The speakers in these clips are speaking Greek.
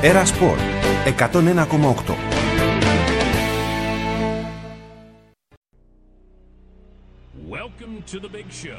Era Sport 101,8. Welcome to the big show.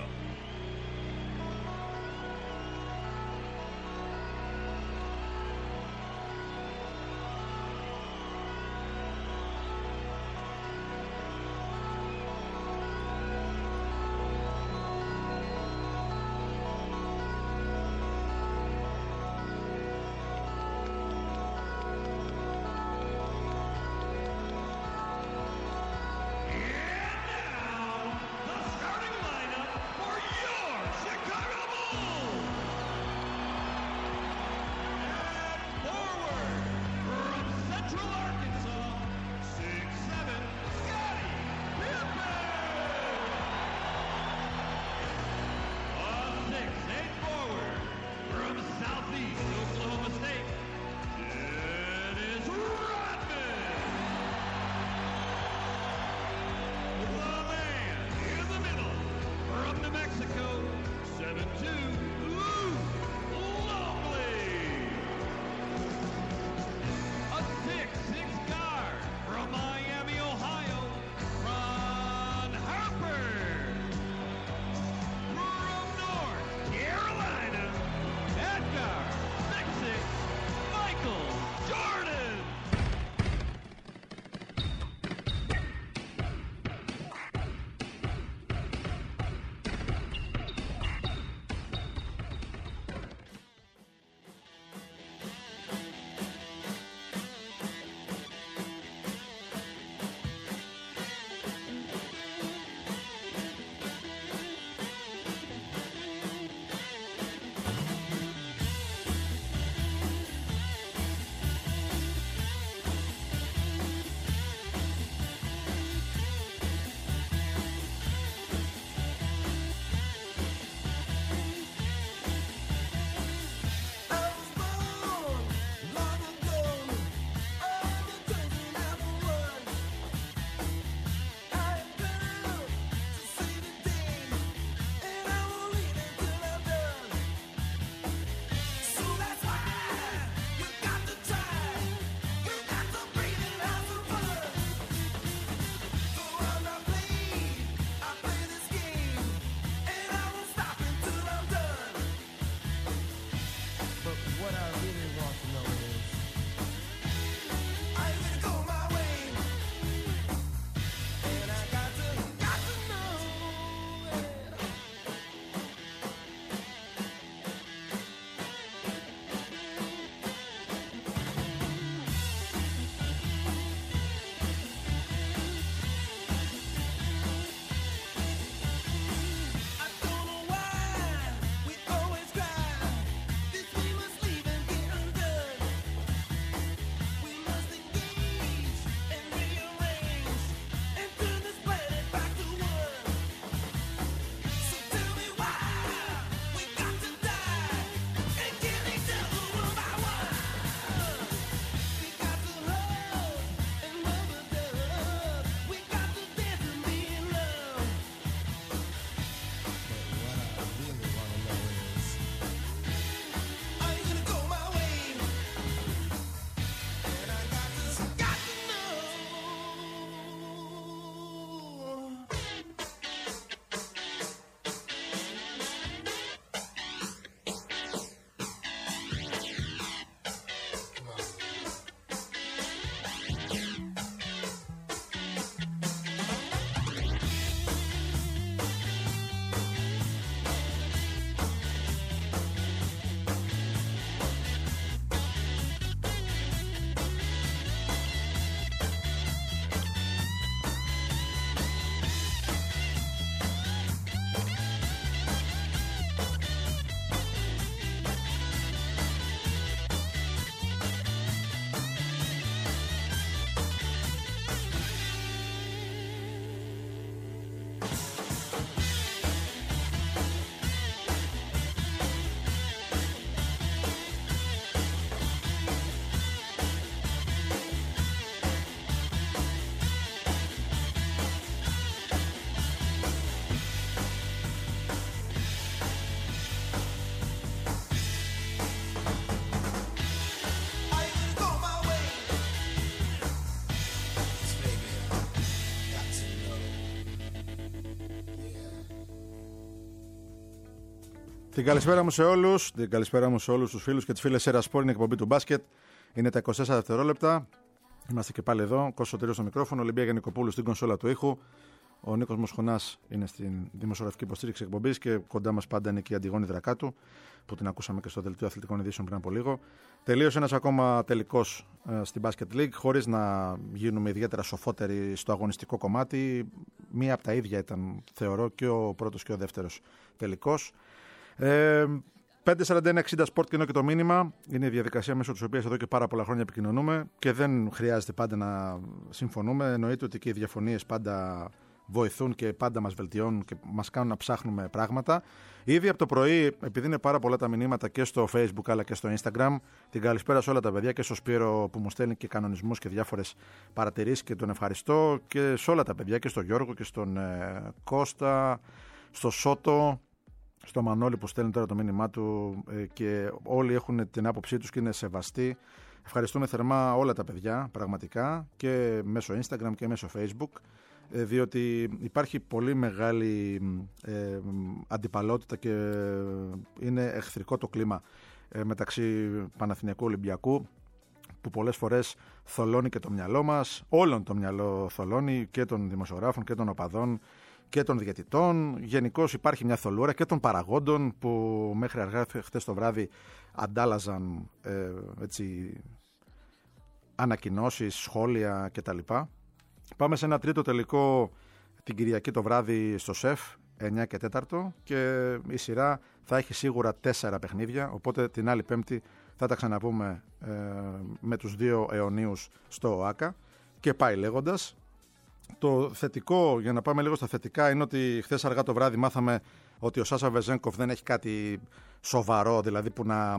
Την καλησπέρα μου σε όλους, τους φίλους και τις φίλες Σέρα Σπορ. Είναι η εκπομπή του μπάσκετ. Είναι τα 24 δευτερόλεπτα. Είμαστε και πάλι εδώ. Κώστας Σωτήριος στο μικρόφωνο, Ολυμπία Γενικοπούλου στην κονσόλα του ήχου. Ο Νίκος Μοσχονάς είναι στην δημοσιογραφική υποστήριξη εκπομπής και κοντά μας πάντα είναι και η Αντιγόνη Δρακάτου, που την ακούσαμε και στο δελτίο αθλητικών ειδήσεων πριν από λίγο. Τελείωσε ένας ακόμα τελικός στην Basket League, χωρίς να γίνουμε ιδιαίτερα σοφότεροι στο αγωνιστικό κομμάτι. Μία από τα ίδια ήταν, θεωρώ, και ο πρώτος και ο δεύτερος τελικός. 541-60 Sport, κοινό και το μήνυμα. Είναι η διαδικασία μέσω της οποίας εδώ και πάρα πολλά χρόνια επικοινωνούμε και δεν χρειάζεται πάντα να συμφωνούμε. Εννοείται ότι και οι διαφωνίες πάντα βοηθούν και πάντα μας βελτιώνουν και μας κάνουν να ψάχνουμε πράγματα. Ήδη από το πρωί, επειδή είναι πάρα πολλά τα μηνύματα και στο Facebook αλλά και στο Instagram, την καλησπέρα σε όλα τα παιδιά και στο Σπύρο που μου στέλνει και κανονισμούς και διάφορες παρατηρήσεις και τον ευχαριστώ, και σε όλα τα παιδιά και στον Γιώργο και στον Κώστα, στο Σότο, στο Μανώλη που στέλνει τώρα το μήνυμά του, και όλοι έχουν την άποψή τους και είναι σεβαστοί. Ευχαριστούμε θερμά όλα τα παιδιά πραγματικά, και μέσω Instagram και μέσω Facebook, διότι υπάρχει πολύ μεγάλη αντιπαλότητα και είναι εχθρικό το κλίμα μεταξύ Παναθηναϊκού Ολυμπιακού, που πολλές φορές θολώνει και το μυαλό μας, όλον το μυαλό θολώνει, και των δημοσιογράφων και των οπαδών και των διαιτητών. Γενικώς υπάρχει μια θολούρα και των παραγόντων που μέχρι αργά χθες το βράδυ αντάλλαζαν ανακοινώσεις, σχόλια κτλ. Πάμε σε ένα τρίτο τελικό την Κυριακή το βράδυ στο ΣΕΦ, 9 και 4, και η σειρά θα έχει σίγουρα 4 παιχνίδια, οπότε την άλλη Πέμπτη θα τα ξαναπούμε με τους δύο αιωνίους στο ΟΑΚΑ, και πάει λέγοντας. Το θετικό, για να πάμε λίγο στα θετικά, είναι ότι χθες αργά το βράδυ μάθαμε ότι ο Σάσα Βεζένκοφ δεν έχει κάτι σοβαρό, δηλαδή που να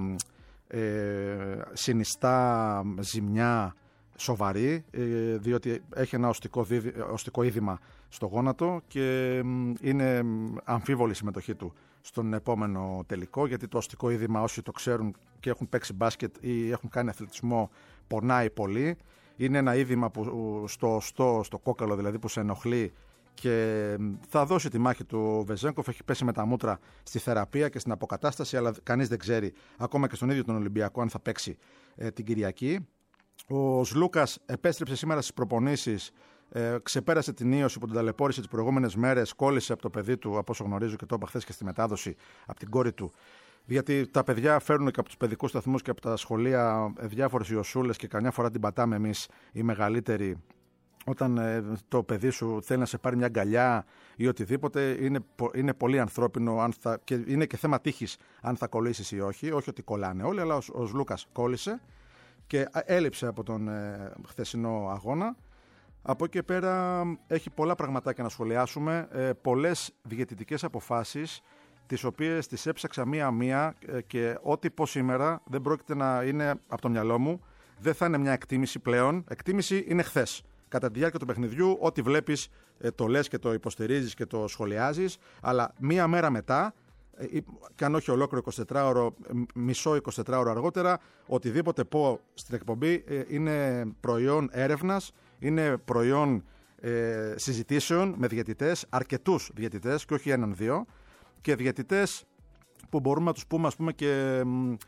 συνιστά ζημιά σοβαρή, διότι έχει ένα οστικό είδημα στο γόνατο και είναι αμφίβολη η συμμετοχή του στον επόμενο τελικό, γιατί το οστικό είδημα, όσοι το ξέρουν και έχουν παίξει μπάσκετ ή έχουν κάνει αθλητισμό, πονάει πολύ. Είναι ένα είδημα που στο κόκαλο δηλαδή, που σε ενοχλεί και θα δώσει τη μάχη του Βεζένκοφ. Έχει πέσει με τα μούτρα στη θεραπεία και στην αποκατάσταση, αλλά κανείς δεν ξέρει, ακόμα και στον ίδιο τον Ολυμπιακό, αν θα παίξει την Κυριακή. Ο Σλούκας επέστρεψε σήμερα στις προπονήσεις, ξεπέρασε την ίωση που τον ταλαιπώρησε τις προηγούμενες μέρες, κόλλησε από το παιδί του, από όσο γνωρίζω και το είπα χθες και στη μετάδοση, από την κόρη του. Γιατί τα παιδιά φέρνουν και από τους παιδικούς σταθμούς και από τα σχολεία διάφορες ιωσούλες και καμιά φορά την πατάμε εμείς οι μεγαλύτεροι. Όταν το παιδί σου θέλει να σε πάρει μια αγκαλιά ή οτιδήποτε, είναι πολύ ανθρώπινο, και είναι και θέμα τύχης αν θα κολλήσεις ή όχι. Όχι ότι κολλάνε όλοι, αλλά ο Λούκας κόλλησε και έλειψε από τον χθεσινό αγώνα. Από εκεί πέρα έχει πολλά πραγματάκια να σχολιάσουμε, πολλές διαιτητικές αποφάσεις, τις οποίες τις έψαξα μία-μία, και ό,τι πω σήμερα δεν πρόκειται να είναι από το μυαλό μου. Δεν θα είναι μια εκτίμηση πλέον. Εκτίμηση είναι χθες. Κατά τη διάρκεια του παιχνιδιού, ό,τι βλέπεις το λες και το υποστηρίζεις και το σχολιάζεις, αλλά μία μέρα μετά, και αν όχι ολόκληρο 24ωρο, μισό 24ωρο αργότερα, οτιδήποτε πω στην εκπομπή είναι προϊόν έρευνας, είναι προϊόν συζητήσεων με διαιτητές, αρκετούς διαιτητές και όχι έναν-δύο, και διαιτητές που μπορούμε να τους πούμε, ας πούμε, και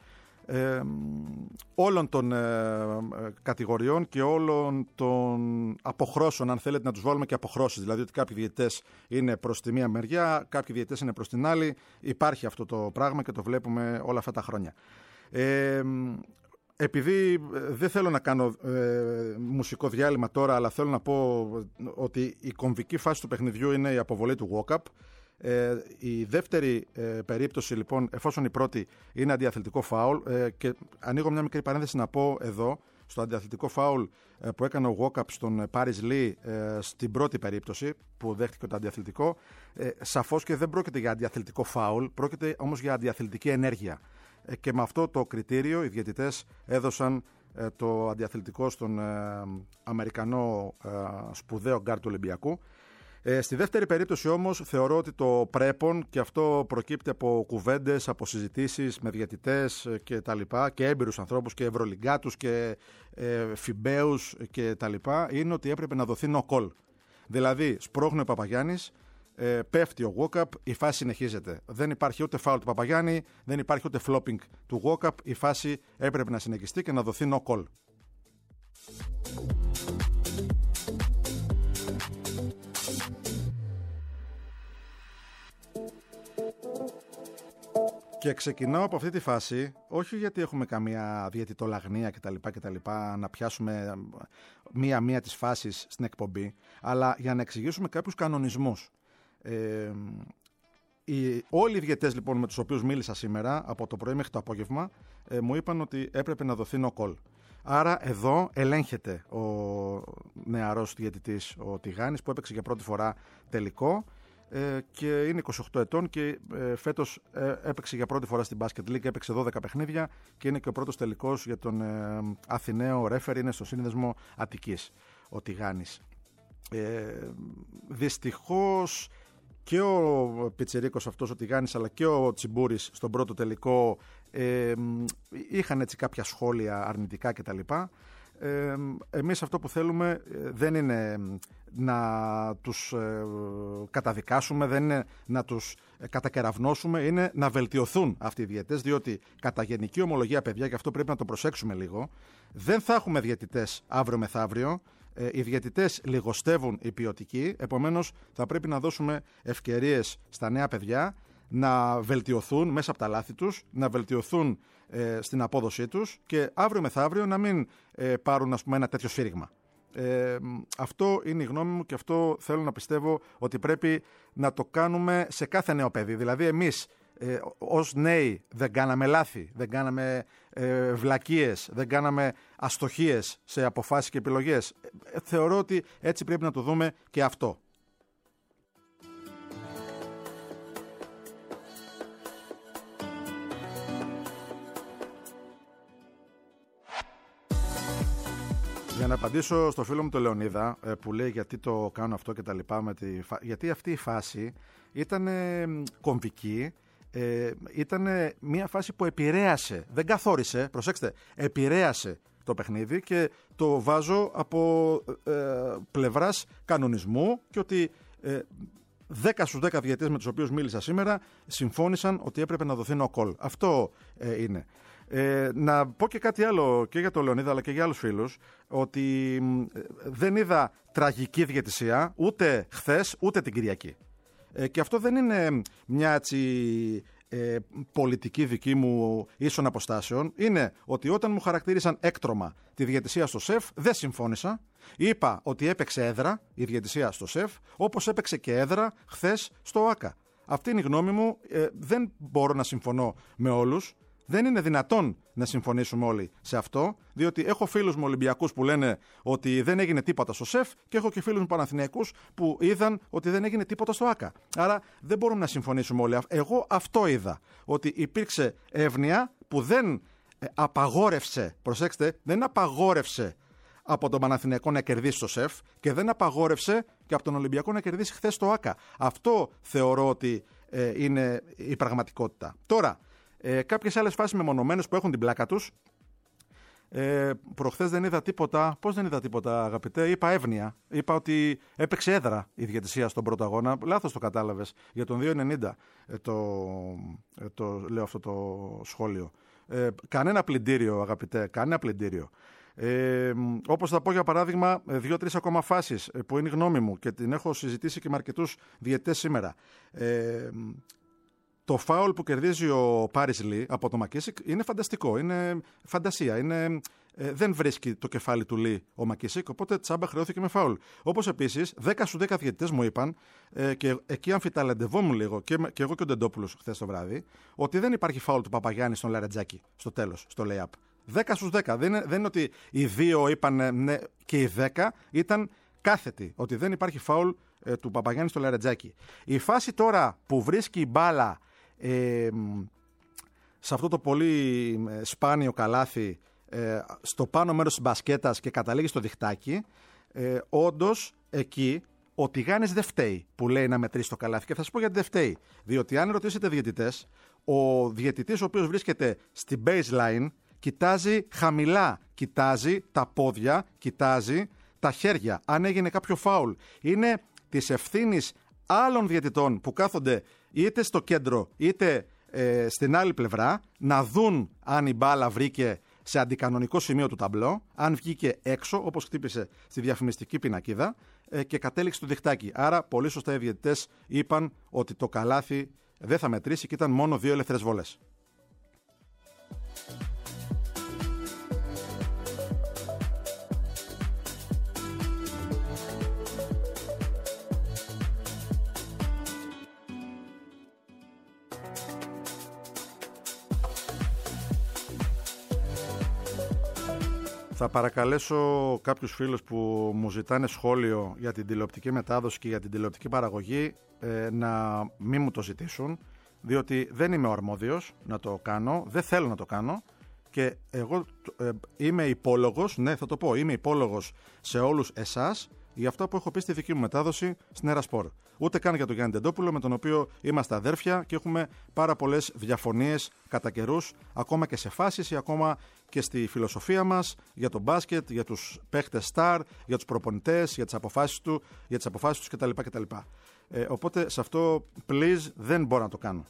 όλων των κατηγοριών και όλων των αποχρώσεων, αν θέλετε να τους βάλουμε και αποχρώσεις, δηλαδή ότι κάποιοι διαιτητές είναι προς τη μία μεριά, κάποιοι διαιτητές είναι προς την άλλη. Υπάρχει αυτό το πράγμα και το βλέπουμε όλα αυτά τα χρόνια. Επειδή δεν θέλω να κάνω μουσικό διάλειμμα τώρα, αλλά θέλω να πω ότι η κομβική φάση του παιχνιδιού είναι η αποβολή του walk-up. Η δεύτερη περίπτωση, λοιπόν, εφόσον η πρώτη είναι αντιαθλητικό φάουλ, και ανοίγω μια μικρή παρένθεση να πω εδώ, στο αντιαθλητικό φάουλ που έκανε ο walk-up στον Πάρις Λί στην πρώτη περίπτωση που δέχτηκε το αντιαθλητικό, σαφώς και δεν πρόκειται για αντιαθλητικό φάουλ, πρόκειται όμως για αντιαθλητική ενέργεια, και με αυτό το κριτήριο οι διαιτητές έδωσαν το αντιαθλητικό στον Αμερικανό σπουδαίο γκάρ του Ολυμπιακού. Στη δεύτερη περίπτωση όμως θεωρώ ότι το πρέπον, και αυτό προκύπτει από κουβέντες, από συζητήσεις με διαιτητές και τα λοιπά, και έμπειρους ανθρώπους και ευρωλιγκάτους και φιμπέους και τα λοιπά, είναι ότι έπρεπε να δοθεί no call. Δηλαδή σπρώχνει ο Παπαγιάννης, πέφτει ο walk-up, η φάση συνεχίζεται. Δεν υπάρχει ούτε foul του Παπαγιάννη, δεν υπάρχει ούτε flopping του walk-up, η φάση έπρεπε να συνεχιστεί και να δοθεί no call. Και ξεκινάω από αυτή τη φάση, όχι γιατί έχουμε καμία διαιτητολαγνία κτλ. Να πιάσουμε μία-μία τις φάσεις στην εκπομπή, αλλά για να εξηγήσουμε κάποιους κανονισμούς. Όλοι οι διαιτητές λοιπόν με τους οποίους μίλησα σήμερα, από το πρωί μέχρι το απόγευμα, μου είπαν ότι έπρεπε να δοθεί no call. Άρα εδώ ελέγχεται ο νεαρός διαιτητής, ο Τηγάνης, που έπαιξε για πρώτη φορά τελικό. Και είναι 28 ετών και φέτος έπαιξε για πρώτη φορά στην Basket League, έπαιξε 12 παιχνίδια και είναι και ο πρώτος τελικός για τον Αθηναίο ρέφερ, είναι στο σύνδεσμο Αττικής ο Τηγάνης. Δυστυχώς και ο πιτσιρίκος αυτός ο Τηγάνης αλλά και ο Τσιμπούρης στον πρώτο τελικό είχαν έτσι κάποια σχόλια αρνητικά κτλ. Εμείς αυτό που θέλουμε δεν είναι να τους καταδικάσουμε, δεν είναι να τους κατακεραυνώσουμε, είναι να βελτιωθούν αυτοί οι διαιτητές, διότι κατά γενική ομολογία, παιδιά, και αυτό πρέπει να το προσέξουμε λίγο, δεν θα έχουμε διαιτητές αύριο μεθαύριο. Οι διαιτητές λιγοστεύουν οι ποιοτικοί, επομένως θα πρέπει να δώσουμε ευκαιρίες στα νέα παιδιά να βελτιωθούν μέσα από τα λάθη τους, να βελτιωθούν στην απόδοσή τους και αύριο μεθαύριο να μην πάρουν, ας πούμε, ένα τέτοιο σφύριγμα. Αυτό είναι η γνώμη μου και αυτό θέλω να πιστεύω ότι πρέπει να το κάνουμε σε κάθε νέο παιδί. Δηλαδή εμείς ως νέοι δεν κάναμε λάθη, δεν κάναμε βλακίες, δεν κάναμε αστοχίες σε αποφάσεις και επιλογές. Θεωρώ ότι έτσι πρέπει να το δούμε και αυτό. Για να απαντήσω στο φίλο μου τον Λεωνίδα που λέει γιατί το κάνω αυτό και τα λοιπά, γιατί αυτή η φάση ήταν κομβική, ήταν μια φάση που επηρέασε, δεν καθόρισε, προσέξτε, επηρέασε το παιχνίδι και το βάζω από πλευράς κανονισμού και ότι 10 στους 10 διαιτητές με τους οποίους μίλησα σήμερα συμφώνησαν ότι έπρεπε να δοθεί no call. Αυτό είναι. Να πω και κάτι άλλο και για τον Λεωνίδα αλλά και για άλλους φίλους, ότι δεν είδα τραγική διαιτησία ούτε χθες ούτε την Κυριακή. Και αυτό δεν είναι μια έτσι πολιτική δική μου ίσων αποστάσεων. Είναι ότι όταν μου χαρακτήρισαν έκτρωμα τη διαιτησία στο ΣΕΦ δεν συμφώνησα. Είπα ότι έπαιξε έδρα η διαιτησία στο ΣΕΦ, όπως έπαιξε και έδρα χθες στο ΆΚΑ. Αυτή είναι η γνώμη μου. Δεν μπορώ να συμφωνώ με όλους. Δεν είναι δυνατόν να συμφωνήσουμε όλοι σε αυτό, διότι έχω φίλους μου Ολυμπιακούς που λένε ότι δεν έγινε τίποτα στο ΣΕΦ και έχω και φίλους μου Παναθηναϊκούς που είδαν ότι δεν έγινε τίποτα στο ΆΚΑ. Άρα δεν μπορούμε να συμφωνήσουμε όλοι. Εγώ αυτό είδα, ότι υπήρξε εύνοια που δεν απαγόρευσε, προσέξτε, δεν απαγόρευσε από τον Παναθηναϊκό να κερδίσει το ΣΕΦ και δεν απαγόρευσε και από τον Ολυμπιακό να κερδίσει χθες το ΆΚΑ. Αυτό θεωρώ ότι είναι η πραγματικότητα. Τώρα, κάποιες άλλες φάσεις μεμονωμένες που έχουν την πλάκα τους. Προχθές δεν είδα τίποτα. Πώς δεν είδα τίποτα, αγαπητέ? Είπα εύνοια. Είπα ότι έπαιξε έδρα η διαιτησία στον πρώτο αγώνα. Λάθος το κατάλαβες. Για τον 2.90 το λέω αυτό το σχόλιο. Κανένα πλυντήριο, αγαπητέ. Κανένα πλυντήριο. Όπως θα πω για παράδειγμα 2-3 ακόμα φάσεις που είναι η γνώμη μου και την έχω συζητήσει και με αρκετούς διαιτητές σήμερα. Το φάουλ που κερδίζει ο Πάρις Λι από το Μακίσικ είναι φανταστικό, είναι φαντασία, δεν βρίσκει το κεφάλι του Λι ο Μακίσικ, οπότε τσάμπα χρεώθηκε με φάουλ. Όπως επίσης 10 στους 10 διαιτητές μου είπαν, και εκεί αμφιταλαντευόμουν λίγο και εγώ και ο Ντεντόπουλος χθες το βράδυ, ότι δεν υπάρχει φάουλ του Παπαγιάννη στον Λαρετζάκη στο τέλος, στο lay-up. 10 στους 10, δεν είναι ότι οι 2 είπαν ναι και οι 10 ήταν κάθετοι, ότι δεν υπάρχει φάουλ του Παπαγιάννη στο Λαρετζάκη. Η φάση τώρα που βρίσκει η μπάλα σε αυτό το πολύ σπάνιο καλάθι στο πάνω μέρος της μπασκέτας και καταλήγει στο διχτάκι, όντως εκεί ο Τηγάνης δεν φταίει που λέει να μετρήσει το καλάθι, και θα σας πω γιατί δεν φταίει. Διότι αν ρωτήσετε διαιτητές, ο διαιτητής ο οποίος βρίσκεται στην baseline κοιτάζει χαμηλά, κοιτάζει τα πόδια, κοιτάζει τα χέρια, αν έγινε κάποιο φάουλ. Είναι της ευθύνης άλλων διαιτητών που κάθονται είτε στο κέντρο είτε στην άλλη πλευρά να δουν αν η μπάλα βρήκε σε αντικανονικό σημείο του ταμπλό, αν βγήκε έξω όπως χτύπησε στη διαφημιστική πινακίδα και κατέληξε το διχτάκι. Άρα πολύ σωστά οι διαιτητές είπαν ότι το καλάθι δεν θα μετρήσει και ήταν μόνο 2 ελεύθερες βόλες. Θα παρακαλέσω κάποιους φίλους που μου ζητάνε σχόλιο για την τηλεοπτική μετάδοση και για την τηλεοπτική παραγωγή να μην μου το ζητήσουν, διότι δεν είμαι ο αρμόδιος να το κάνω, δεν θέλω να το κάνω και εγώ είμαι υπόλογος, ναι θα το πω, είμαι υπόλογος σε όλους εσάς για αυτό που έχω πει στη δική μου μετάδοση στην Ερασπορ. Ούτε καν για τον Γιάννη Τεντόπουλο, με τον οποίο είμαστε αδέρφια και έχουμε πάρα πολλές διαφωνίες κατά καιρούς, ακόμα και σε φάσεις ή ακόμα και στη φιλοσοφία μας για τον μπάσκετ, για τους παίχτες στάρ, για τους προπονητές, για τις αποφάσεις τους κτλ. Οπότε σε αυτό, please, δεν μπορώ να το κάνω.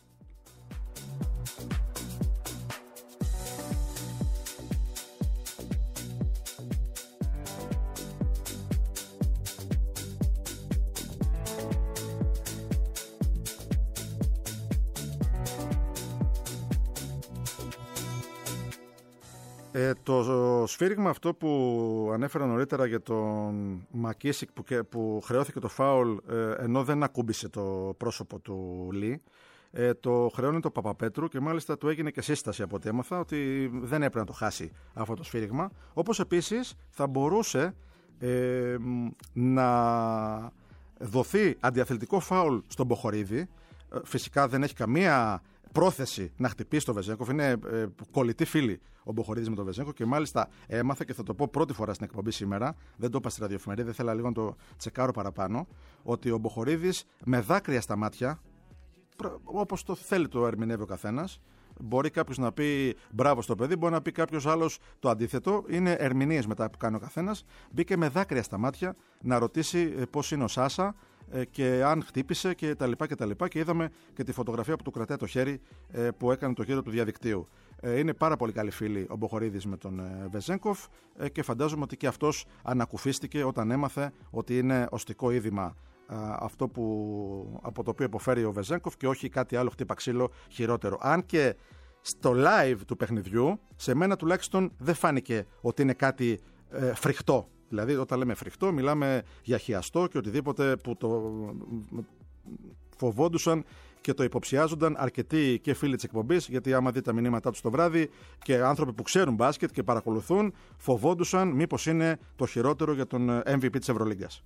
Το σφύριγμα αυτό που ανέφερα νωρίτερα για τον Μακίσικ που χρεώθηκε το φάουλ ενώ δεν ακούμπησε το πρόσωπο του Λί, το χρεώνει το Παπαπέτρου και μάλιστα του έγινε και σύσταση από ό,τι έμαθα ότι δεν έπρεπε να το χάσει αυτό το σφύριγμα. Όπως επίσης θα μπορούσε να δοθεί αντιαθλητικό φάουλ στον Μποχορίδη. Φυσικά δεν έχει καμία πρόθεση να χτυπήσει τον Βεζένκοφ. Είναι κολλητή φίλη ο Μποχορίδης με τον Βεζένκοφ και μάλιστα έμαθε και θα το πω πρώτη φορά στην εκπομπή σήμερα. Δεν το είπα στη ραδιοεφημερίδα, ήθελα λίγο να το τσεκάρω παραπάνω. Ότι ο Μποχορίδης με δάκρυα στα μάτια, όπως το θέλει το ερμηνεύει ο καθένας, μπορεί κάποιος να πει μπράβο στο παιδί, μπορεί να πει κάποιος άλλος το αντίθετο. Είναι ερμηνείες μετά που κάνει ο καθένας. Μπήκε με δάκρυα στα μάτια να ρωτήσει πώς είναι ο Σάσα και αν χτύπησε και τα λοιπά και είδαμε και τη φωτογραφία που του κρατάει το χέρι που έκανε το γύρο του διαδικτύου. Είναι πάρα πολύ καλή φίλη ο Μποχορίδης με τον Βεζένκοφ και φαντάζομαι ότι και αυτός ανακουφίστηκε όταν έμαθε ότι είναι οστικό είδημα αυτό από το οποίο υποφέρει ο Βεζένκοφ και όχι κάτι άλλο χτύπα ξύλο χειρότερο. Αν και στο live του παιχνιδιού σε μένα τουλάχιστον δεν φάνηκε ότι είναι κάτι φρικτό. Δηλαδή όταν λέμε φρικτό μιλάμε για χιαστό και οτιδήποτε που το φοβόντουσαν και το υποψιάζονταν αρκετοί και φίλοι της εκπομπής, γιατί άμα δει τα μηνύματά τους το βράδυ και άνθρωποι που ξέρουν μπάσκετ και παρακολουθούν φοβόντουσαν μήπως είναι το χειρότερο για τον MVP της Ευρωλίγκας.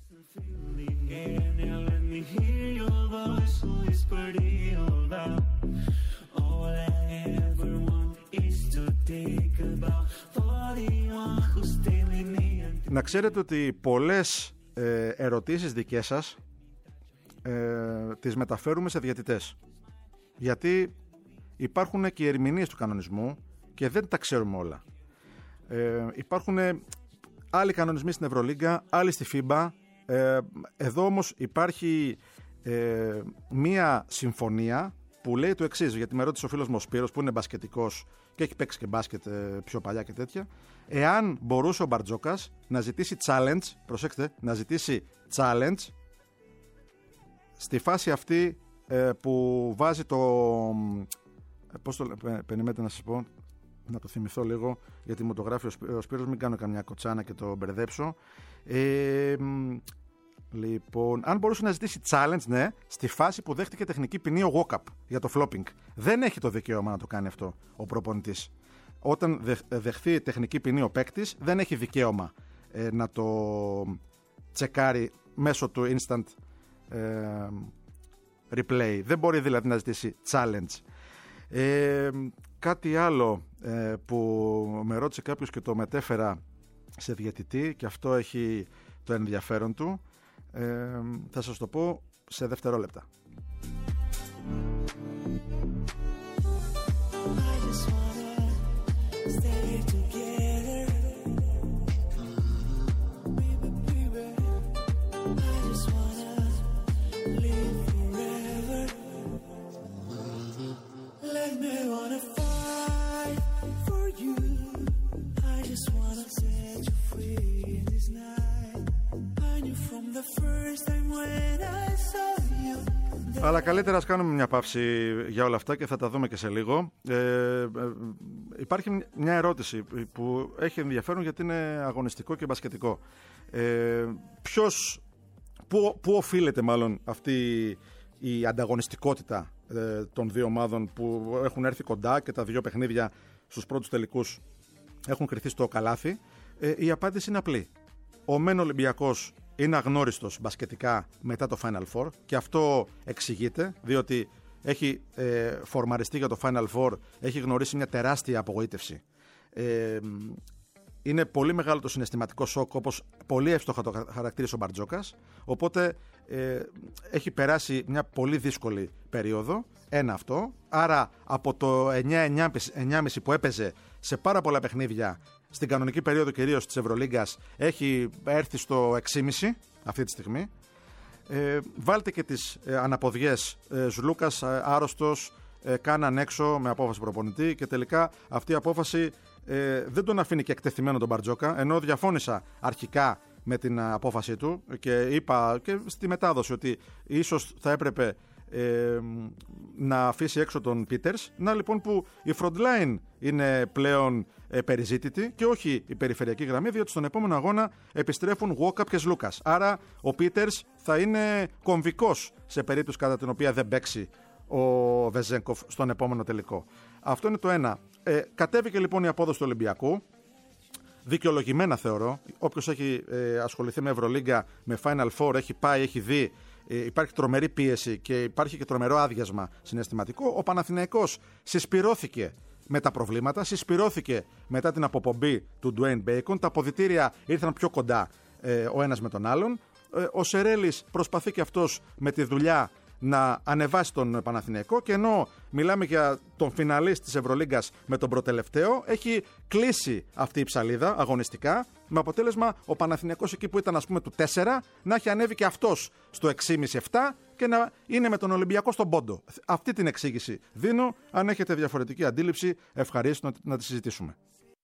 Να ξέρετε ότι πολλές ερωτήσεις δικές σας τις μεταφέρουμε σε διαιτητές. Γιατί υπάρχουν και οι ερμηνείες του κανονισμού και δεν τα ξέρουμε όλα. Υπάρχουν άλλοι κανονισμοί στην Ευρωλίγκα, άλλοι στη FIBA. Εδώ όμως υπάρχει μία συμφωνία που λέει το εξής, γιατί με ρώτησε ο φίλος μου ο Σπύρος που είναι μπασκετικός και έχει παίξει και μπάσκετ πιο παλιά και τέτοια, εάν μπορούσε ο Μπαρτζόκας να ζητήσει challenge, προσέξτε, να ζητήσει challenge στη φάση αυτή που βάζει το... Πώς το περιμένετε να σας πω, να το θυμηθώ λίγο, γιατί μου το γράφει ο Σπύρος, μην κάνω καμιά κοτσάνα και το μπερδέψω. Λοιπόν, αν μπορούσε να ζητήσει challenge, ναι, στη φάση που δέχτηκε τεχνική ποινή ο Walkup για το flopping. Δεν έχει το δικαίωμα να το κάνει αυτό ο προπονητής. Όταν δεχθεί τεχνική ποινή ο παίκτης, δεν έχει δικαίωμα να το τσεκάρει μέσω του instant replay. Δεν μπορεί δηλαδή να ζητήσει challenge. Κάτι άλλο που με ρώτησε κάποιος και το μετέφερα σε διαιτητή και αυτό έχει το ενδιαφέρον του. Θα σας το πω σε δευτερόλεπτα. Αλλά καλύτερα ας κάνουμε μια παύση για όλα αυτά και θα τα δούμε και σε λίγο. Υπάρχει μια ερώτηση που έχει ενδιαφέρον γιατί είναι αγωνιστικό και μπασκετικό. Πού οφείλεται μάλλον αυτή η ανταγωνιστικότητα των δύο ομάδων που έχουν έρθει κοντά και τα δύο παιχνίδια στους πρώτους τελικούς έχουν κριθεί στο καλάθι? Η απάντηση είναι απλή. Ο μεν Ολυμπιακός είναι αγνώριστος μπασκετικά μετά το Final Four και αυτό εξηγείται διότι έχει φορμαριστεί για το Final Four, έχει γνωρίσει μια τεράστια απογοήτευση. Είναι πολύ μεγάλο το συναισθηματικό σοκ, όπως πολύ εύστοχα το χαρακτήρισε ο Μπαρτζόκας, οπότε έχει περάσει μια πολύ δύσκολη περίοδο, ένα αυτό, άρα από το 9,5 που έπαιζε σε πάρα πολλά παιχνίδια στην κανονική περίοδο κυρίως της Ευρωλίγκας έχει έρθει στο 6,5 αυτή τη στιγμή. Βάλτε και τις αναποδιές, Ζλούκας άρρωστος, κάναν έξω με απόφαση προπονητή και τελικά αυτή η απόφαση δεν τον αφήνει και εκτεθειμένο τον Μπαρτζόκα, ενώ διαφώνησα αρχικά με την απόφαση του και είπα και στη μετάδοση ότι ίσως θα έπρεπε να αφήσει έξω τον Πίτερς. Να λοιπόν που η front line είναι πλέον περιζήτητη και όχι η περιφερειακή γραμμή, διότι στον επόμενο αγώνα επιστρέφουν Walkup και Ζλούκας. Άρα ο Πίτερς θα είναι κομβικός σε περίπτωση κατά την οποία δεν παίξει ο Βεζένκοφ στον επόμενο τελικό. Αυτό είναι το ένα. Κατέβηκε λοιπόν η απόδοση του Ολυμπιακού. Δικαιολογημένα θεωρώ. Όποιος έχει ασχοληθεί με Ευρωλίγκα, με Final Four, έχει πάει, έχει δει. Υπάρχει τρομερή πίεση και υπάρχει και τρομερό άδειασμα συναισθηματικό. Ο Παναθηναϊκός συσπυρώθηκε με τα προβλήματα, συσπυρώθηκε μετά την αποπομπή του Dwayne Bacon. Τα αποδυτήρια ήρθαν πιο κοντά ο ένας με τον άλλον. Ο Σερέλης προσπαθεί και αυτός με τη δουλειά να ανεβάσει τον Παναθηναϊκό και ενώ μιλάμε για τον φιναλίστ της Ευρωλίγκας με τον προτελευταίο, έχει κλείσει αυτή η ψαλίδα αγωνιστικά με αποτέλεσμα ο Παναθηναϊκός εκεί που ήταν ας πούμε του 4 να έχει ανέβει και αυτός στο 6,5-7 και να είναι με τον Ολυμπιακό στον πόντο. Αυτή την εξήγηση δίνω. Αν έχετε διαφορετική αντίληψη, ευχαρίστω να τη συζητήσουμε.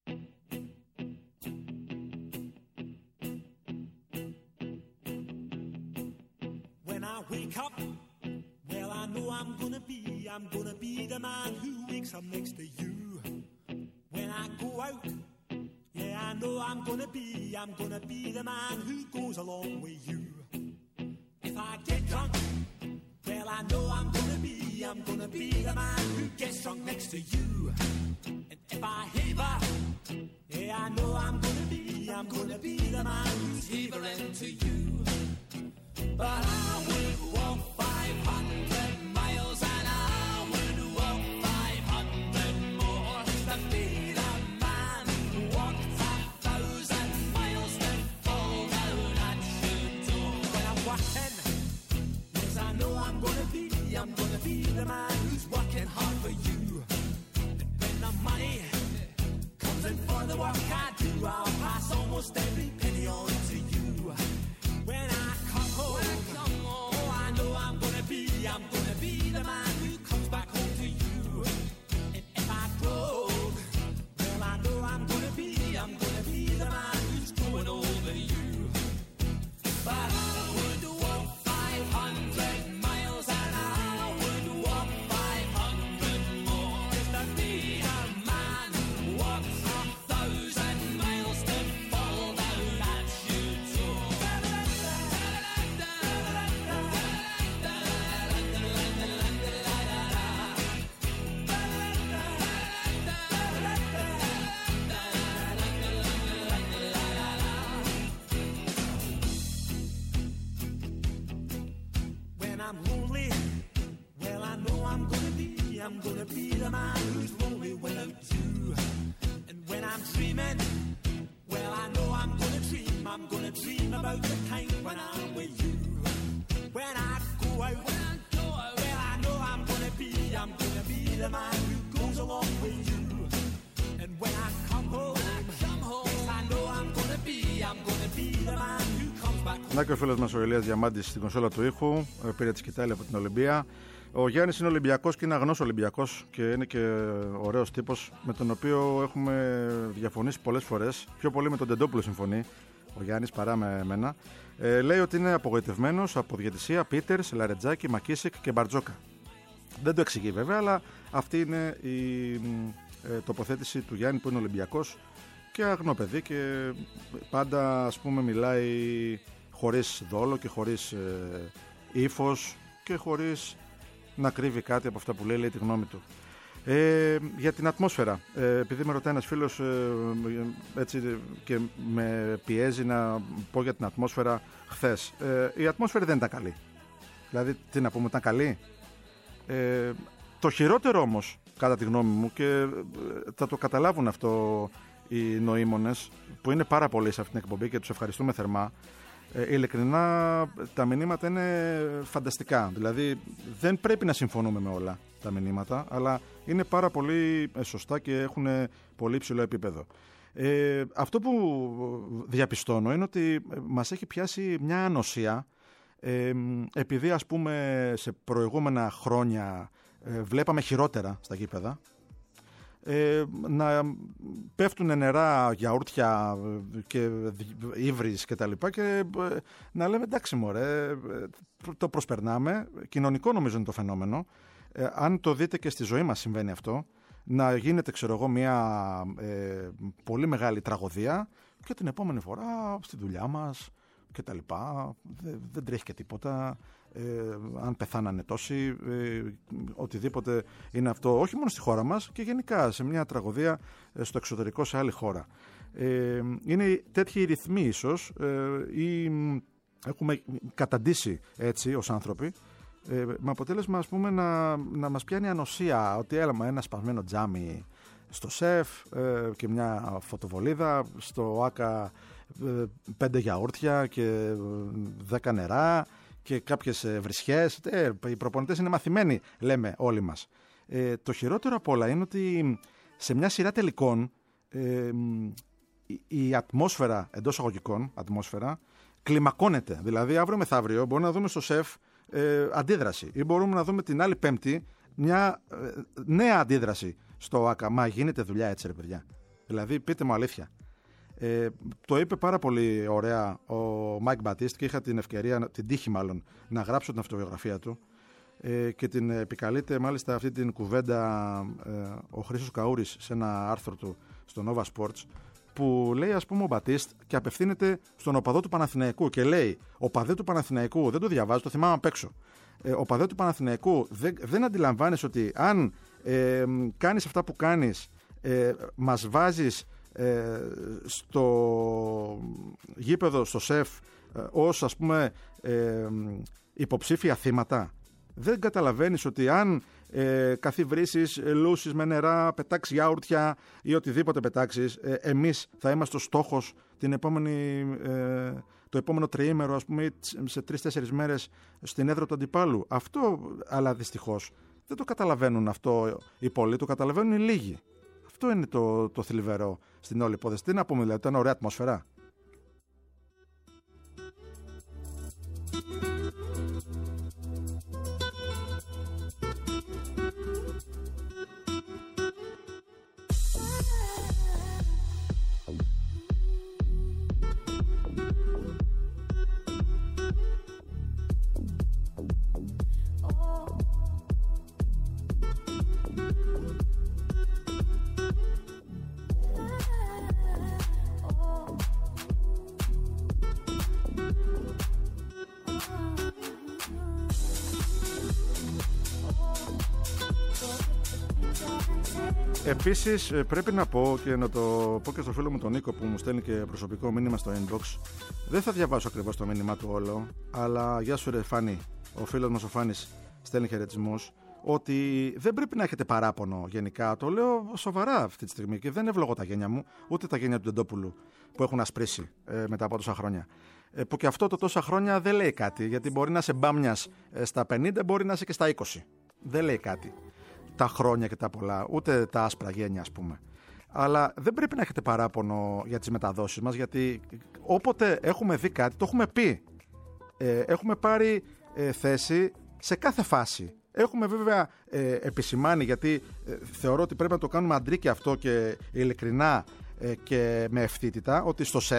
I'm gonna be the man who wakes up next to you. When I go out, yeah, I know I'm gonna be the man who goes along with you. If I get drunk, well, I know I'm gonna be the man who gets drunk next to you. And if I haver, yeah, I know I'm gonna be the man who's havering to you. But I will walk 500 miles and I would walk 500 more to be the man who walked 1,000 miles to fall down at your door. When I'm working, yes, I know I'm gonna be the man who's working hard for you. And when the money comes in for the work I do, I'll pass almost every penny on to you. When I come home, oh, I know I'm gonna be the man who comes back home to you. And if I drove, well, I know I'm gonna be the man who's going over you. But I would walk 500 miles and I would walk 500 more just to be a man who walks 1,000 miles to fall down at your door. When I'm lonely, well, I know I'm gonna be the man who's lonely without you. And when I'm dreaming, well, I know I'm gonna dream about the time when I'm with you. When I go out, well, I know I'm gonna be the man who goes along with you. And when I come home, yes, I know I'm gonna be the man who comes back home. Να και ο φίλος μας ο Ηλίας Διαμάντης στην κονσόλα του ήχου, πήρε τη σκητάλη από την Ολυμπία. Ο Γιάννης είναι Ολυμπιακός και είναι αγνός Ολυμπιακός και είναι και ωραίος τύπος με τον οποίο έχουμε διαφωνήσει πολλές φορές. Πιο πολύ με τον Τεντόπουλο συμφωνεί. ο Γιάννης, παρά με εμένα. Λέει ότι είναι απογοητευμένος από διαιτησία Πίτερς, Λαρετζάκη, Μακίσικ και Μπαρτζόκα. Δεν το εξηγεί βέβαια, αλλά αυτή είναι η τοποθέτηση του Γιάννη, που είναι Ολυμπιακός και αγνό παιδί και πάντα, ας πούμε, μιλάει χωρίς δόλο και χωρίς ύφος και χωρίς να κρύβει κάτι από αυτά που λέει τη γνώμη του. Για την ατμόσφαιρα, επειδή με ρωτάει ένας φίλος έτσι και με πιέζει να πω για την ατμόσφαιρα χθες. Η ατμόσφαιρα δεν ήταν καλή. Δηλαδή, τι να πούμε, ήταν καλή. Το χειρότερο όμως, κατά τη γνώμη μου, και θα το καταλάβουν αυτό οι νοήμονες, που είναι πάρα πολλοί σε αυτήν την εκπομπή και τους ευχαριστούμε θερμά, ειλικρινά τα μηνύματα είναι φανταστικά. Δηλαδή δεν πρέπει να συμφωνούμε με όλα τα μηνύματα, αλλά είναι πάρα πολύ σωστά και έχουν πολύ υψηλό επίπεδο. Αυτό που διαπιστώνω είναι ότι μας έχει πιάσει μια ανοσία, επειδή, ας πούμε, σε προηγούμενα χρόνια βλέπαμε χειρότερα στα γήπεδα, να πέφτουν νερά, γιαούρτια και ύβρις και τα λοιπά, και να λέμε εντάξει μωρέ, το προσπερνάμε. Κοινωνικό νομίζω είναι το φαινόμενο. Αν το δείτε και στη ζωή μας συμβαίνει αυτό, να γίνεται, ξέρω εγώ, μια πολύ μεγάλη τραγωδία και την επόμενη φορά στη δουλειά μας και τα λοιπά, δεν τρέχει και τίποτα. Αν πεθάνανε τόσοι, οτιδήποτε είναι αυτό, όχι μόνο στη χώρα μας και γενικά σε μια τραγωδία στο εξωτερικό, σε άλλη χώρα. Είναι τέτοιοι ρυθμοί ίσως, ή έχουμε καταντήσει έτσι ως άνθρωποι, με αποτέλεσμα, ας πούμε, να μας πιάνει ανοσία, ότι έλαμε ένα σπασμένο τζάμι στο ΣΕΦ και μια φωτοβολίδα, στο ΆΚΑ 5 γιαούρτια και 10 νερά και κάποιες βρισιές. Οι προπονητές είναι μαθημένοι, λέμε όλοι μας. Το χειρότερο απ' όλα είναι ότι σε μια σειρά τελικών η ατμόσφαιρα, εντός εισαγωγικών ατμόσφαιρα, κλιμακώνεται. Δηλαδή αύριο μεθαύριο μπορούμε να δούμε στο ΣΕΦ αντίδραση, ή μπορούμε να δούμε την άλλη Πέμπτη μια νέα αντίδραση στο ΆΚΑ. Μα γίνεται δουλειά έτσι, ρε παιδιά? Δηλαδή, πείτε μου αλήθεια. Το είπε πάρα πολύ ωραία ο Μάικ Μπατίστ και είχα την ευκαιρία, την τύχη μάλλον, να γράψω την αυτοβιογραφία του, και την επικαλείται μάλιστα αυτή την κουβέντα ο Χρήστος Καούρης σε ένα άρθρο του στο Nova Sports, που λέει, ας πούμε, ο Μπατίστ και απευθύνεται στον οπαδό του Παναθηναϊκού και λέει: οπαδέ του Παναθηναϊκού, δεν το διαβάζω, το θυμάμαι απ' έξω. Οπαδέ του Παναθηναϊκού, δεν αντιλαμβάνεις ότι αν κάνεις αυτά που κάνεις, μας βάζεις στο γήπεδο, στο ΣΕΦ, ως, ας πούμε, υποψήφια θύματα? Δεν καταλαβαίνεις ότι αν καθιβρήσεις, λούσεις με νερά, πετάξεις γιαούρτια ή οτιδήποτε πετάξεις, εμείς θα είμαστε ο στόχος το επόμενο τριήμερο, ας πούμε, σε 3-4 μέρες στην έδρα του αντιπάλου? Αυτό, αλλά δυστυχώς δεν το καταλαβαίνουν αυτό οι πολλοί, το καταλαβαίνουν οι λίγοι. Αυτό είναι το θλιβερό στην όλη υπόθεση. Τι να πούμε, δηλαδή, ήταν ωραία ατμόσφαιρα? Επίσης πρέπει να πω και να το πω και στο φίλο μου τον Νίκο, που μου στέλνει και προσωπικό μήνυμα στο inbox. Δεν θα διαβάσω ακριβώς το μήνυμά του όλο, αλλά γεια σου ρε Φάνη, ο φίλος μας ο Φάνης στέλνει χαιρετισμούς, ότι δεν πρέπει να έχετε παράπονο γενικά. Το λέω σοβαρά αυτή τη στιγμή και δεν ευλογώ τα γένια μου, ούτε τα γένια του Ντεντόπουλου που έχουν ασπρίσει μετά από τόσα χρόνια. Που και αυτό το τόσα χρόνια δεν λέει κάτι, γιατί μπορεί να είσαι μπάμιας στα 50, μπορεί να είσαι και στα 20. Δεν λέει κάτι τα χρόνια και τα πολλά, ούτε τα άσπρα γένια, ας πούμε. Αλλά δεν πρέπει να έχετε παράπονο για τις μεταδόσεις μας, γιατί όποτε έχουμε δει κάτι, το έχουμε πει. Έχουμε πάρει θέση σε κάθε φάση. Έχουμε βέβαια επισημάνει, γιατί θεωρώ ότι πρέπει να το κάνουμε αντρίκι αυτό και ειλικρινά και με ευθύτητα, ότι στο ΣΕΦ